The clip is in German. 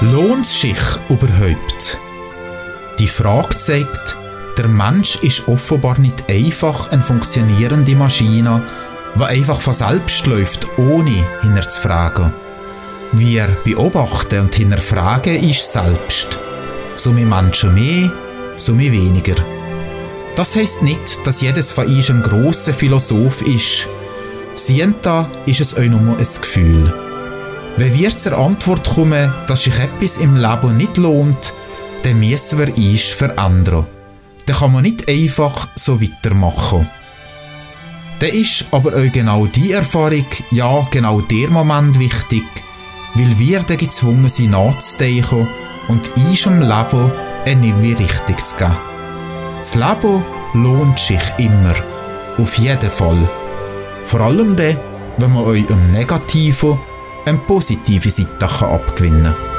Lohnt es sich überhaupt? Die Frage zeigt, der Mensch ist offenbar nicht einfach eine funktionierende Maschine, die einfach von selbst läuft, ohne hinterzufragen. Wir beobachten und hinterfragen ist selbst. So wir Menschen mehr, so wir weniger. Das heisst nicht, dass jedes von uns ein grosser Philosoph ist. Sienta ist es auch nur ein Gefühl. Wenn wir zur Antwort kommen, dass sich etwas im Leben nicht lohnt, dann müssen wir uns verändern. Dann kann man nicht einfach so weitermachen. Dann ist aber auch genau die Erfahrung, ja genau der Moment wichtig, weil wir dann gezwungen sind nachzudenken und uns im Leben eine neue Richtung zu geben. Das Leben lohnt sich immer, auf jeden Fall. Vor allem dann, wenn man euch im Negativen eine positive Seite abgewinnen kann.